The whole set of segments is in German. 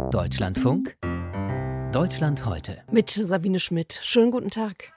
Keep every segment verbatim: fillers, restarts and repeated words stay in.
Deutschlandfunk, Deutschland heute. Mit Sabine Schmidt. Schönen guten Tag.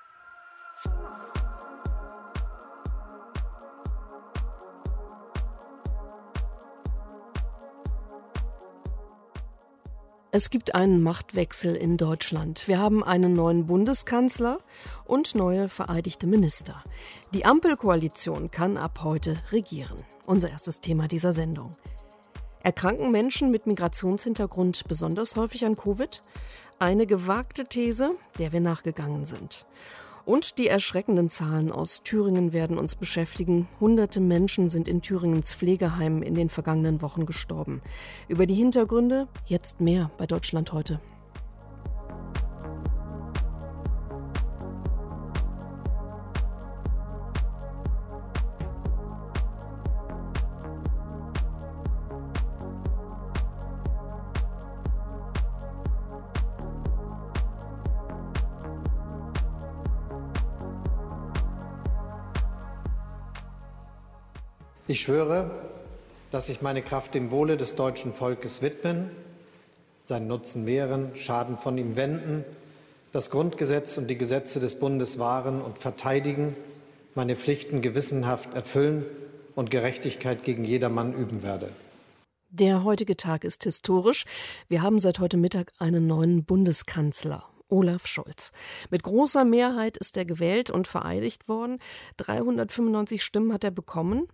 Es gibt einen Machtwechsel in Deutschland. Wir haben einen neuen Bundeskanzler und neue vereidigte Minister. Die Ampelkoalition kann ab heute regieren. Unser erstes Thema dieser Sendung. Erkranken Menschen mit Migrationshintergrund besonders häufig an Covid? Eine gewagte These, der wir nachgegangen sind. Und die erschreckenden Zahlen aus Thüringen werden uns beschäftigen. Hunderte Menschen sind in Thüringens Pflegeheimen in den vergangenen Wochen gestorben. Über die Hintergründe jetzt mehr bei Deutschland heute. Ich schwöre, dass ich meine Kraft dem Wohle des deutschen Volkes widmen, seinen Nutzen mehren, Schaden von ihm wenden, das Grundgesetz und die Gesetze des Bundes wahren und verteidigen, meine Pflichten gewissenhaft erfüllen und Gerechtigkeit gegen jedermann üben werde. Der heutige Tag ist historisch. Wir haben seit heute Mittag einen neuen Bundeskanzler. Olaf Scholz. Mit großer Mehrheit ist er gewählt und vereidigt worden. dreihundertfünfundneunzig Stimmen hat er bekommen,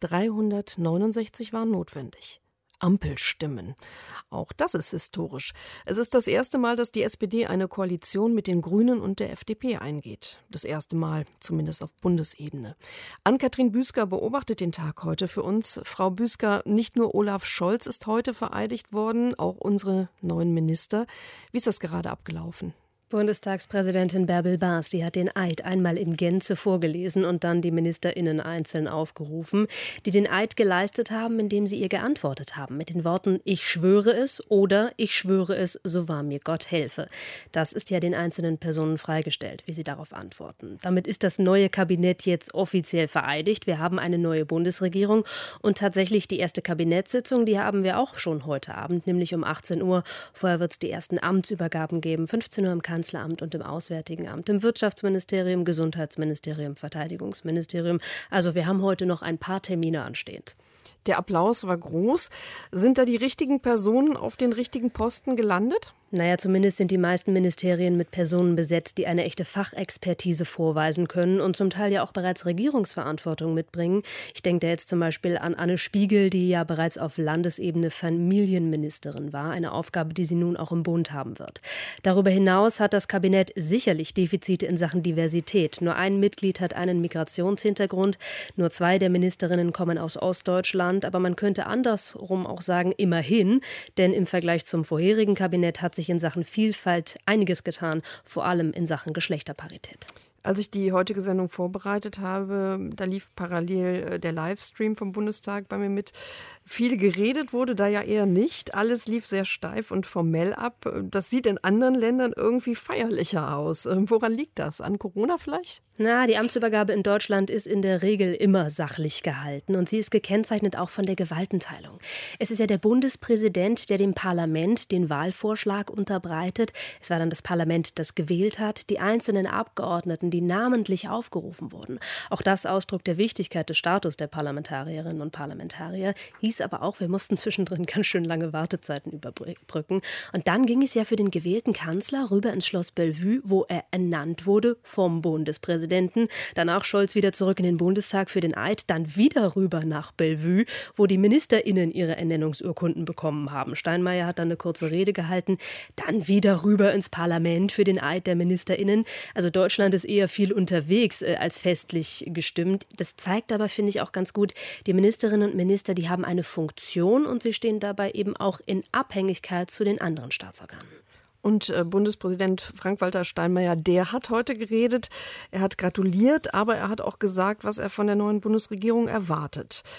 dreihundertneunundsechzig waren notwendig. Ampelstimmen. Auch das ist historisch. Es ist das erste Mal, dass die S P D eine Koalition mit den Grünen und der F D P eingeht. Das erste Mal, zumindest auf Bundesebene. Ann-Kathrin Büsker beobachtet den Tag heute für uns. Frau Büsker, nicht nur Olaf Scholz ist heute vereidigt worden, auch unsere neuen Minister. Wie ist das gerade abgelaufen? Bundestagspräsidentin Bärbel Bas, die hat den Eid einmal in Gänze vorgelesen und dann die MinisterInnen einzeln aufgerufen, die den Eid geleistet haben, indem sie ihr geantwortet haben, mit den Worten „Ich schwöre es" oder „Ich schwöre es, so wahr mir Gott helfe". Das ist ja den einzelnen Personen freigestellt, wie sie darauf antworten. Damit ist das neue Kabinett jetzt offiziell vereidigt. Wir haben eine neue Bundesregierung und tatsächlich die erste Kabinettssitzung, die haben wir auch schon heute Abend, nämlich um achtzehn Uhr. Vorher wird es die ersten Amtsübergaben geben, fünfzehn Uhr im Kanzleramt. Kanzleramt und im Auswärtigen Amt, im Wirtschaftsministerium, Gesundheitsministerium, Verteidigungsministerium. Also wir haben heute noch ein paar Termine anstehend. Der Applaus war groß. Sind da die richtigen Personen auf den richtigen Posten gelandet? Naja, zumindest sind die meisten Ministerien mit Personen besetzt, die eine echte Fachexpertise vorweisen können und zum Teil ja auch bereits Regierungsverantwortung mitbringen. Ich denke da jetzt zum Beispiel an Anne Spiegel, die ja bereits auf Landesebene Familienministerin war, eine Aufgabe, die sie nun auch im Bund haben wird. Darüber hinaus hat das Kabinett sicherlich Defizite in Sachen Diversität. Nur ein Mitglied hat einen Migrationshintergrund, nur zwei der Ministerinnen kommen aus Ostdeutschland, aber man könnte andersrum auch sagen, immerhin, denn im Vergleich zum vorherigen Kabinett hat sich in Sachen Vielfalt einiges getan, vor allem in Sachen Geschlechterparität. Als ich die heutige Sendung vorbereitet habe, da lief parallel der Livestream vom Bundestag bei mir mit. Viel geredet wurde da ja eher nicht. Alles lief sehr steif und formell ab. Das sieht in anderen Ländern irgendwie feierlicher aus. Woran liegt das? An Corona vielleicht? Na, die Amtsübergabe in Deutschland ist in der Regel immer sachlich gehalten und sie ist gekennzeichnet auch von der Gewaltenteilung. Es ist ja der Bundespräsident, der dem Parlament den Wahlvorschlag unterbreitet. Es war dann das Parlament, das gewählt hat. Die einzelnen Abgeordneten, die namentlich aufgerufen wurden. Auch das Ausdruck der Wichtigkeit des Status der Parlamentarierinnen und Parlamentarier. Hieß aber auch, wir mussten zwischendrin ganz schön lange Wartezeiten überbrücken. Und dann ging es ja für den gewählten Kanzler rüber ins Schloss Bellevue, wo er ernannt wurde vom Bundespräsidenten. Danach Scholz wieder zurück in den Bundestag für den Eid, dann wieder rüber nach Bellevue, wo die MinisterInnen ihre Ernennungsurkunden bekommen haben. Steinmeier hat dann eine kurze Rede gehalten, dann wieder rüber ins Parlament für den Eid der MinisterInnen. Also Deutschland ist eher viel unterwegs äh, als festlich gestimmt. Das zeigt aber, finde ich, auch ganz gut, die Ministerinnen und Minister, die haben eine Funktion und sie stehen dabei eben auch in Abhängigkeit zu den anderen Staatsorganen. Und äh, Bundespräsident Frank-Walter Steinmeier, der hat heute geredet. Er hat gratuliert, aber er hat auch gesagt, was er von der neuen Bundesregierung erwartet.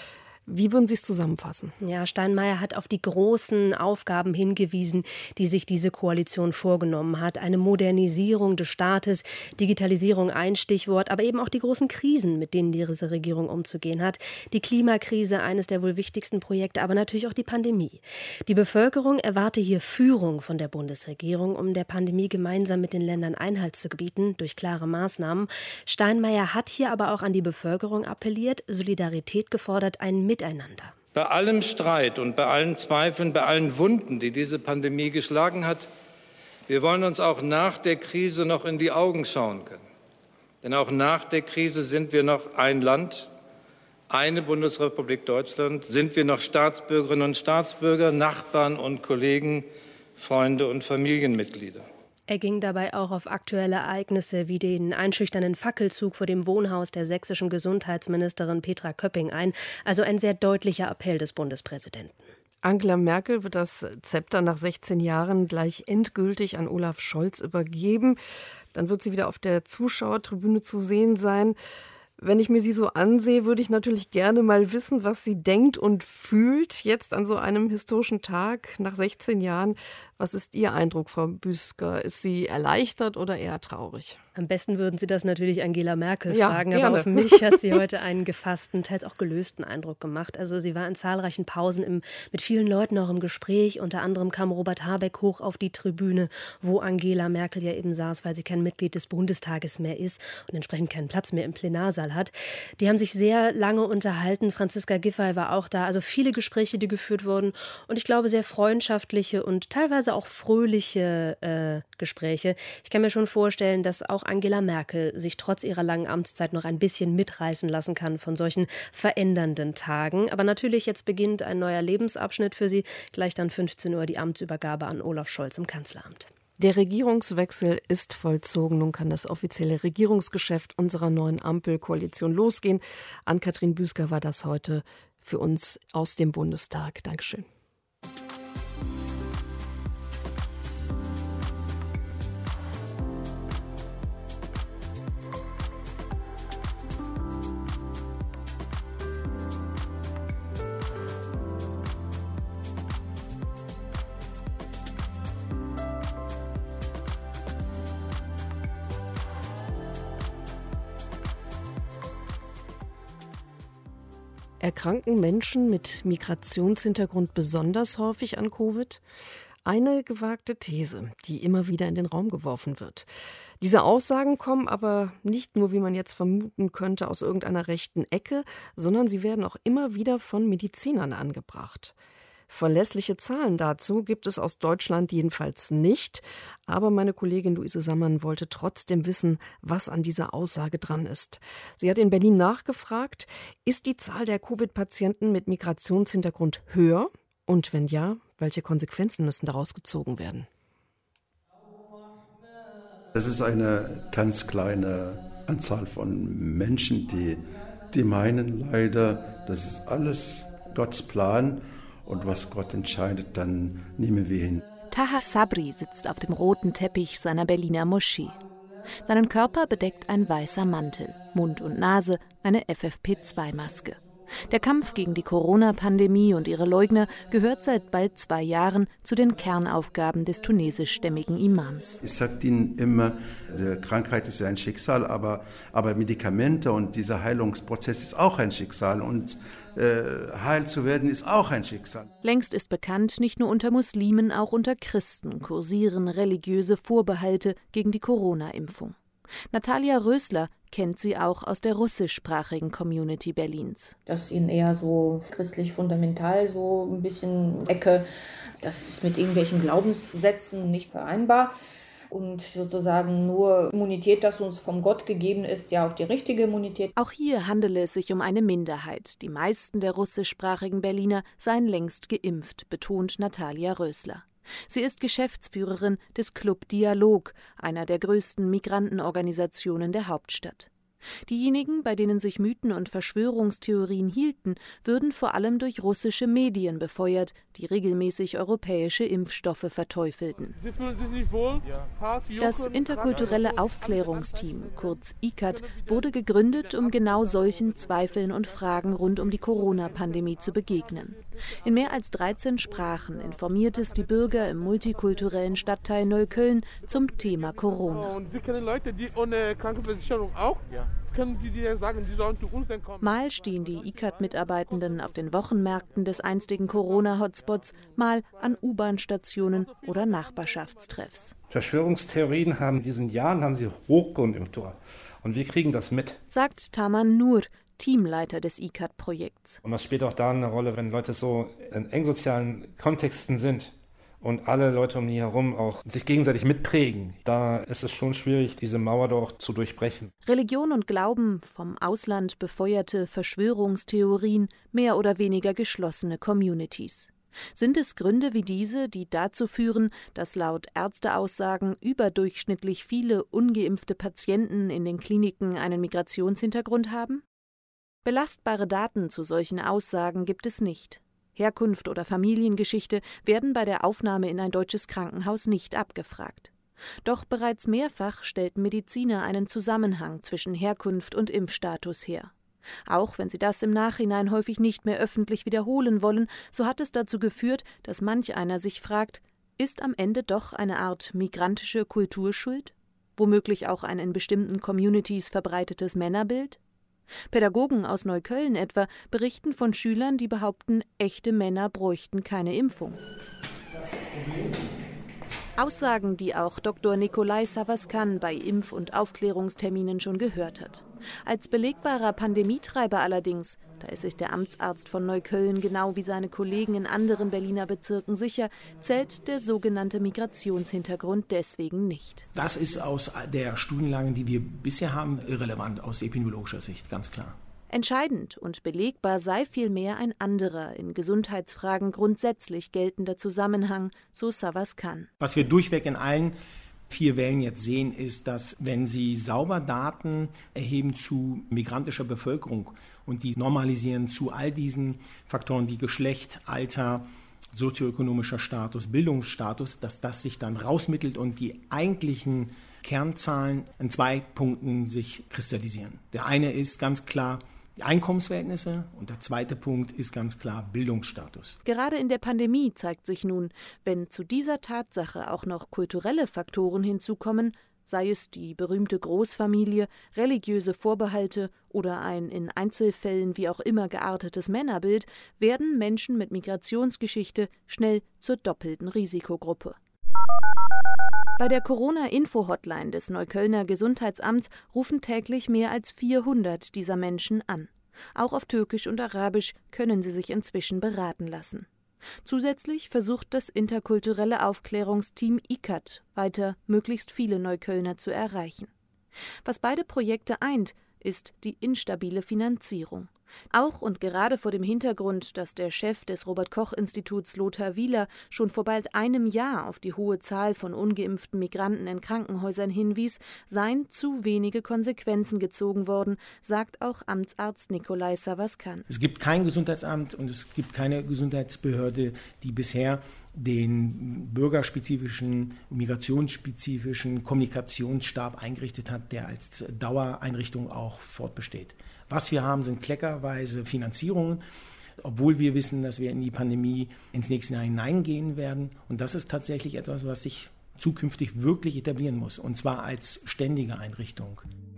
Wie würden Sie es zusammenfassen? Ja, Steinmeier hat auf die großen Aufgaben hingewiesen, die sich diese Koalition vorgenommen hat. Eine Modernisierung des Staates, Digitalisierung ein Stichwort, aber eben auch die großen Krisen, mit denen diese Regierung umzugehen hat. Die Klimakrise, eines der wohl wichtigsten Projekte, aber natürlich auch die Pandemie. Die Bevölkerung erwarte hier Führung von der Bundesregierung, um der Pandemie gemeinsam mit den Ländern Einhalt zu gebieten, durch klare Maßnahmen. Steinmeier hat hier aber auch an die Bevölkerung appelliert, Solidarität gefordert, ein Miteinander. Bei allem Streit und bei allen Zweifeln, bei allen Wunden, die diese Pandemie geschlagen hat, wir wollen uns auch nach der Krise noch in die Augen schauen können. Denn auch nach der Krise sind wir noch ein Land, eine Bundesrepublik Deutschland, sind wir noch Staatsbürgerinnen und Staatsbürger, Nachbarn und Kollegen, Freunde und Familienmitglieder. Er ging dabei auch auf aktuelle Ereignisse wie den einschüchternden Fackelzug vor dem Wohnhaus der sächsischen Gesundheitsministerin Petra Köpping ein. Also ein sehr deutlicher Appell des Bundespräsidenten. Angela Merkel wird das Zepter nach sechzehn Jahren gleich endgültig an Olaf Scholz übergeben. Dann wird sie wieder auf der Zuschauertribüne zu sehen sein. Wenn ich mir sie so ansehe, würde ich natürlich gerne mal wissen, was sie denkt und fühlt jetzt an so einem historischen Tag nach sechzehn Jahren. Was ist Ihr Eindruck, Frau Büsker? Ist sie erleichtert oder eher traurig? Am besten würden Sie das natürlich Angela Merkel ja, fragen, gerne. aber auf mich hat sie heute einen gefassten, teils auch gelösten Eindruck gemacht. Also sie war in zahlreichen Pausen im, mit vielen Leuten auch im Gespräch. Unter anderem kam Robert Habeck hoch auf die Tribüne, wo Angela Merkel ja eben saß, weil sie kein Mitglied des Bundestages mehr ist und entsprechend keinen Platz mehr im Plenarsaal hat. Die haben sich sehr lange unterhalten. Franziska Giffey war auch da. Also viele Gespräche, die geführt wurden. Und ich glaube, sehr freundschaftliche und teilweise auch fröhliche äh, Gespräche. Ich kann mir schon vorstellen, dass auch Angela Merkel sich trotz ihrer langen Amtszeit noch ein bisschen mitreißen lassen kann von solchen verändernden Tagen. Aber natürlich, jetzt beginnt ein neuer Lebensabschnitt für sie. Gleich dann fünfzehn Uhr die Amtsübergabe an Olaf Scholz im Kanzleramt. Der Regierungswechsel ist vollzogen. Nun kann das offizielle Regierungsgeschäft unserer neuen Ampelkoalition losgehen. Ann-Kathrin Büsker war das heute für uns aus dem Bundestag. Dankeschön. Erkranken Menschen mit Migrationshintergrund besonders häufig an Covid? Eine gewagte These, die immer wieder in den Raum geworfen wird. Diese Aussagen kommen aber nicht nur, wie man jetzt vermuten könnte, aus irgendeiner rechten Ecke, sondern sie werden auch immer wieder von Medizinern angebracht. Verlässliche Zahlen dazu gibt es aus Deutschland jedenfalls nicht. Aber meine Kollegin Luise Sammann wollte trotzdem wissen, was an dieser Aussage dran ist. Sie hat in Berlin nachgefragt, ist die Zahl der Covid-Patienten mit Migrationshintergrund höher? Und wenn ja, welche Konsequenzen müssen daraus gezogen werden? Das ist eine ganz kleine Anzahl von Menschen, die, die meinen leider, das ist alles Gottes Plan. Und was Gott entscheidet, dann nehmen wir hin. Taha Sabri sitzt auf dem roten Teppich seiner Berliner Moschee. Seinen Körper bedeckt ein weißer Mantel, Mund und Nase eine F F P zwei Maske. Der Kampf gegen die Corona-Pandemie und ihre Leugner gehört seit bald zwei Jahren zu den Kernaufgaben des tunesischstämmigen Imams. Ich sage ihnen immer, die Krankheit ist ja ein Schicksal, aber, aber Medikamente und dieser Heilungsprozess ist auch ein Schicksal und äh, heil zu werden ist auch ein Schicksal. Längst ist bekannt, nicht nur unter Muslimen, auch unter Christen kursieren religiöse Vorbehalte gegen die Corona-Impfung. Natalia Rösler kennt sie auch aus der russischsprachigen Community Berlins. Das ist ihnen eher so christlich-fundamental, so ein bisschen Ecke. Das ist mit irgendwelchen Glaubenssätzen nicht vereinbar. Und sozusagen nur Immunität, das uns vom Gott gegeben ist, ja auch die richtige Immunität. Auch hier handele es sich um eine Minderheit. Die meisten der russischsprachigen Berliner seien längst geimpft, betont Natalia Rösler. Sie ist Geschäftsführerin des Club Dialog, einer der größten Migrantenorganisationen der Hauptstadt. Diejenigen, bei denen sich Mythen und Verschwörungstheorien hielten, würden vor allem durch russische Medien befeuert, die regelmäßig europäische Impfstoffe verteufelten. Sie fühlen sich nicht wohl? Das interkulturelle Aufklärungsteam, kurz I C A T, wurde gegründet, um genau solchen Zweifeln und Fragen rund um die Corona-Pandemie zu begegnen. In mehr als dreizehn Sprachen informiert es die Bürger im multikulturellen Stadtteil Neukölln zum Thema Corona. Und Sie kennen Leute, die ohne Krankenversicherung auch? Ja. Können Sie dir sagen, die sollen zu uns dann kommen? Mal stehen die I C A T-Mitarbeitenden auf den Wochenmärkten des einstigen Corona-Hotspots, mal an U-Bahn-Stationen oder Nachbarschaftstreffs. Verschwörungstheorien haben in diesen Jahren haben sie Hochkonjunktur. Und wir kriegen das mit. Sagt Taman Nur, Teamleiter des I C A T-Projekts. Und das spielt auch da eine Rolle, wenn Leute so in eng sozialen Kontexten sind und alle Leute um die herum auch sich gegenseitig mitprägen. Da ist es schon schwierig, diese Mauer doch zu durchbrechen. Religion und Glauben, vom Ausland befeuerte Verschwörungstheorien, mehr oder weniger geschlossene Communities. Sind es Gründe wie diese, die dazu führen, dass laut Ärzteaussagen überdurchschnittlich viele ungeimpfte Patienten in den Kliniken einen Migrationshintergrund haben? Belastbare Daten zu solchen Aussagen gibt es nicht. Herkunft oder Familiengeschichte werden bei der Aufnahme in ein deutsches Krankenhaus nicht abgefragt. Doch bereits mehrfach stellten Mediziner einen Zusammenhang zwischen Herkunft und Impfstatus her. Auch wenn sie das im Nachhinein häufig nicht mehr öffentlich wiederholen wollen, so hat es dazu geführt, dass manch einer sich fragt, ist am Ende doch eine Art migrantische Kultur schuld? Womöglich auch ein in bestimmten Communities verbreitetes Männerbild? Pädagogen aus Neukölln etwa berichten von Schülern, die behaupten, echte Männer bräuchten keine Impfung. Aussagen, die auch Doktor Nikolai Savaskan bei Impf- und Aufklärungsterminen schon gehört hat. Als belegbarer Pandemietreiber allerdings, da ist sich der Amtsarzt von Neukölln genau wie seine Kollegen in anderen Berliner Bezirken sicher, zählt der sogenannte Migrationshintergrund deswegen nicht. Das ist aus der Studienlage, die wir bisher haben, irrelevant aus epidemiologischer Sicht, ganz klar. Entscheidend und belegbar sei vielmehr ein anderer, in Gesundheitsfragen grundsätzlich geltender Zusammenhang, so Savaskan. Was wir durchweg in allen vier Wellen jetzt sehen, ist, dass wenn Sie sauber Daten erheben zu migrantischer Bevölkerung und die normalisieren zu all diesen Faktoren wie Geschlecht, Alter, sozioökonomischer Status, Bildungsstatus, dass das sich dann rausmittelt und die eigentlichen Kernzahlen in zwei Punkten sich kristallisieren. Der eine ist ganz klar die Einkommensverhältnisse und der zweite Punkt ist ganz klar Bildungsstatus. Gerade in der Pandemie zeigt sich nun, wenn zu dieser Tatsache auch noch kulturelle Faktoren hinzukommen, sei es die berühmte Großfamilie, religiöse Vorbehalte oder ein in Einzelfällen wie auch immer geartetes Männerbild, werden Menschen mit Migrationsgeschichte schnell zur doppelten Risikogruppe. Bei der Corona-Info-Hotline des Neuköllner Gesundheitsamts rufen täglich mehr als vierhundert dieser Menschen an. Auch auf Türkisch und Arabisch können sie sich inzwischen beraten lassen. Zusätzlich versucht das interkulturelle Aufklärungsteam I C A T weiter möglichst viele Neuköllner zu erreichen. Was beide Projekte eint, ist die instabile Finanzierung. Auch und gerade vor dem Hintergrund, dass der Chef des Robert-Koch-Instituts Lothar Wieler schon vor bald einem Jahr auf die hohe Zahl von ungeimpften Migranten in Krankenhäusern hinwies, seien zu wenige Konsequenzen gezogen worden, sagt auch Amtsarzt Nikolai Savaskan. Es gibt kein Gesundheitsamt und es gibt keine Gesundheitsbehörde, die bisher den bürgerspezifischen, migrationsspezifischen Kommunikationsstab eingerichtet hat, der als Dauereinrichtung auch fortbesteht. Was wir haben, sind kleckerweise Finanzierungen, obwohl wir wissen, dass wir in die Pandemie ins nächste Jahr hineingehen werden. Und das ist tatsächlich etwas, was sich zukünftig wirklich etablieren muss, und zwar als ständige Einrichtung.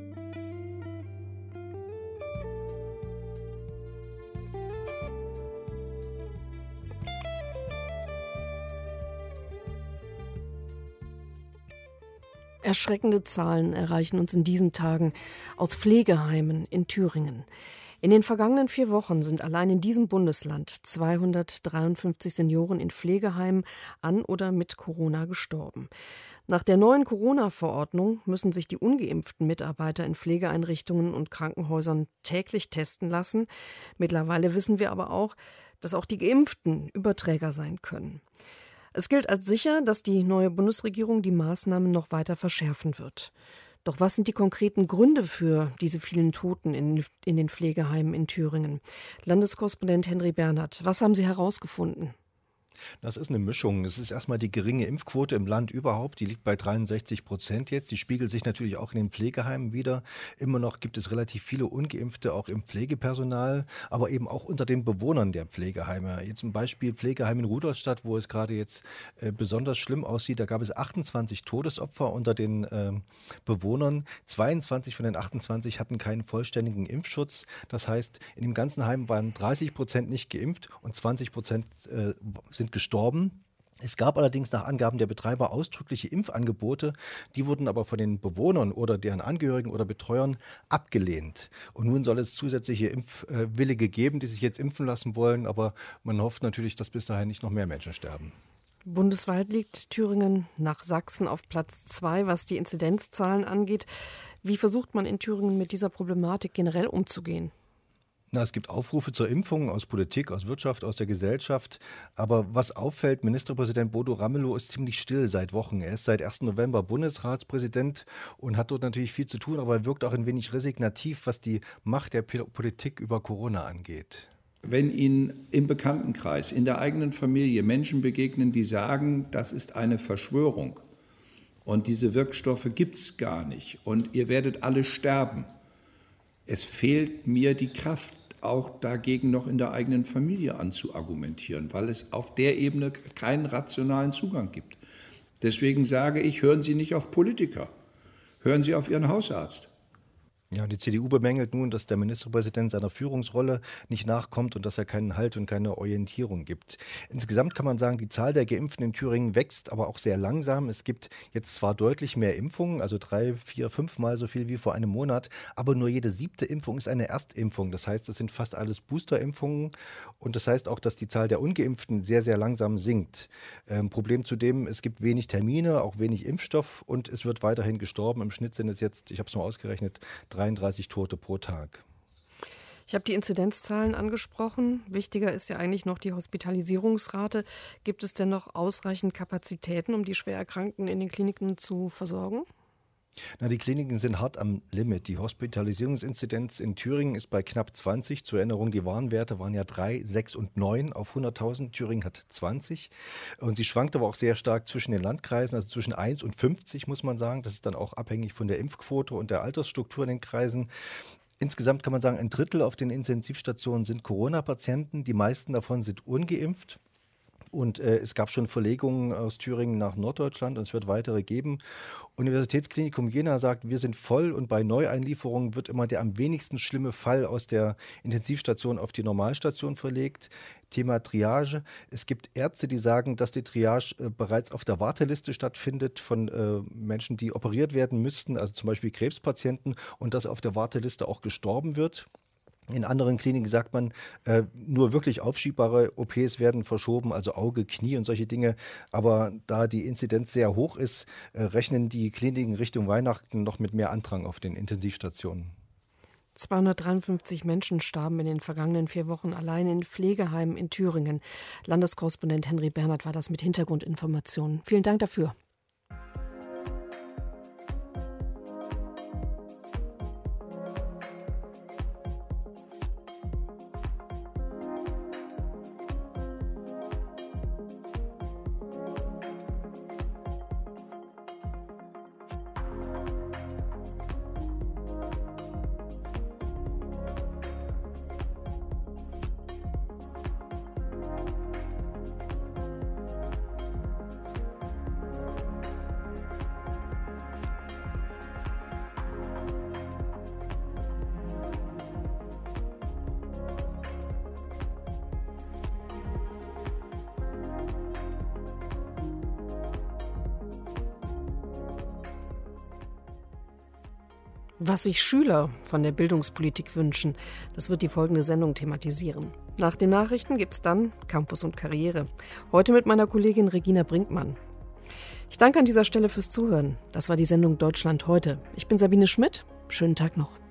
Erschreckende Zahlen erreichen uns in diesen Tagen aus Pflegeheimen in Thüringen. In den vergangenen vier Wochen sind allein in diesem Bundesland zweihundertdreiundfünfzig Senioren in Pflegeheimen an oder mit Corona gestorben. Nach der neuen Corona-Verordnung müssen sich die ungeimpften Mitarbeiter in Pflegeeinrichtungen und Krankenhäusern täglich testen lassen. Mittlerweile wissen wir aber auch, dass auch die Geimpften Überträger sein können. Es gilt als sicher, dass die neue Bundesregierung die Maßnahmen noch weiter verschärfen wird. Doch was sind die konkreten Gründe für diese vielen Toten in, in den Pflegeheimen in Thüringen? Landeskorrespondent Henry Bernhard, was haben Sie herausgefunden? Das ist eine Mischung. Es ist erstmal die geringe Impfquote im Land überhaupt. Die liegt bei dreiundsechzig Prozent jetzt. Die spiegelt sich natürlich auch in den Pflegeheimen wider. Immer noch gibt es relativ viele Ungeimpfte, auch im Pflegepersonal, aber eben auch unter den Bewohnern der Pflegeheime. Jetzt zum Beispiel Pflegeheim in Rudolstadt, wo es gerade jetzt äh, besonders schlimm aussieht. Da gab es achtundzwanzig Todesopfer unter den äh, Bewohnern. zweiundzwanzig von den achtundzwanzig hatten keinen vollständigen Impfschutz. Das heißt, in dem ganzen Heim waren dreißig Prozent nicht geimpft und zwanzig Prozent äh, sind gestorben. Es gab allerdings nach Angaben der Betreiber ausdrückliche Impfangebote, die wurden aber von den Bewohnern oder deren Angehörigen oder Betreuern abgelehnt. Und nun soll es zusätzliche Impfwillige geben, die sich jetzt impfen lassen wollen, aber man hofft natürlich, dass bis dahin nicht noch mehr Menschen sterben. Bundesweit liegt Thüringen nach Sachsen auf Platz zwei, was die Inzidenzzahlen angeht. Wie versucht man in Thüringen mit dieser Problematik generell umzugehen? Na, es gibt Aufrufe zur Impfung aus Politik, aus Wirtschaft, aus der Gesellschaft. Aber was auffällt, Ministerpräsident Bodo Ramelow ist ziemlich still seit Wochen. Er ist seit ersten November Bundesratspräsident und hat dort natürlich viel zu tun, aber er wirkt auch ein wenig resignativ, was die Macht der Politik über Corona angeht. Wenn Ihnen im Bekanntenkreis, in der eigenen Familie Menschen begegnen, die sagen, das ist eine Verschwörung und diese Wirkstoffe gibt es gar nicht und ihr werdet alle sterben, es fehlt mir die Kraft, auch dagegen noch in der eigenen Familie anzuargumentieren, weil es auf der Ebene keinen rationalen Zugang gibt. Deswegen sage ich, hören Sie nicht auf Politiker, hören Sie auf Ihren Hausarzt. Ja, die C D U bemängelt nun, dass der Ministerpräsident seiner Führungsrolle nicht nachkommt und dass er keinen Halt und keine Orientierung gibt. Insgesamt kann man sagen, die Zahl der Geimpften in Thüringen wächst, aber auch sehr langsam. Es gibt jetzt zwar deutlich mehr Impfungen, also drei, vier, fünfmal so viel wie vor einem Monat, aber nur jede siebte Impfung ist eine Erstimpfung. Das heißt, es sind fast alles Boosterimpfungen und das heißt auch, dass die Zahl der Ungeimpften sehr, sehr langsam sinkt. Ähm, Problem zudem, es gibt wenig Termine, auch wenig Impfstoff und es wird weiterhin gestorben. Im Schnitt sind es jetzt, ich habe es mal ausgerechnet, dreiunddreißig Tote pro Tag. Ich habe die Inzidenzzahlen angesprochen. Wichtiger ist ja eigentlich noch die Hospitalisierungsrate. Gibt es denn noch ausreichend Kapazitäten, um die Schwererkrankten in den Kliniken zu versorgen? Na, die Kliniken sind hart am Limit. Die Hospitalisierungsinzidenz in Thüringen ist bei knapp zwanzig. Zur Erinnerung, die Warnwerte waren ja drei, sechs und neun auf hunderttausend. Thüringen hat zwanzig. Und sie schwankt aber auch sehr stark zwischen den Landkreisen, also zwischen eins und fünfzig, muss man sagen. Das ist dann auch abhängig von der Impfquote und der Altersstruktur in den Kreisen. Insgesamt kann man sagen, ein Drittel auf den Intensivstationen sind Corona-Patienten. Die meisten davon sind ungeimpft. Und äh, es gab schon Verlegungen aus Thüringen nach Norddeutschland und es wird weitere geben. Universitätsklinikum Jena sagt, wir sind voll und bei Neueinlieferungen wird immer der am wenigsten schlimme Fall aus der Intensivstation auf die Normalstation verlegt. Thema Triage. Es gibt Ärzte, die sagen, dass die Triage äh, bereits auf der Warteliste stattfindet von äh, Menschen, die operiert werden müssten, also zum Beispiel Krebspatienten, und dass auf der Warteliste auch gestorben wird. In anderen Kliniken sagt man, äh, nur wirklich aufschiebbare O Ps werden verschoben, also Auge, Knie und solche Dinge. Aber da die Inzidenz sehr hoch ist, äh, rechnen die Kliniken Richtung Weihnachten noch mit mehr Andrang auf den Intensivstationen. zweihundertdreiundfünfzig Menschen starben in den vergangenen vier Wochen allein in Pflegeheimen in Thüringen. Landeskorrespondent Henry Bernhard war das mit Hintergrundinformationen. Vielen Dank dafür. Was sich Schüler von der Bildungspolitik wünschen, das wird die folgende Sendung thematisieren. Nach den Nachrichten gibt's dann Campus und Karriere. Heute mit meiner Kollegin Regina Brinkmann. Ich danke an dieser Stelle fürs Zuhören. Das war die Sendung Deutschland heute. Ich bin Sabine Schmidt. Schönen Tag noch.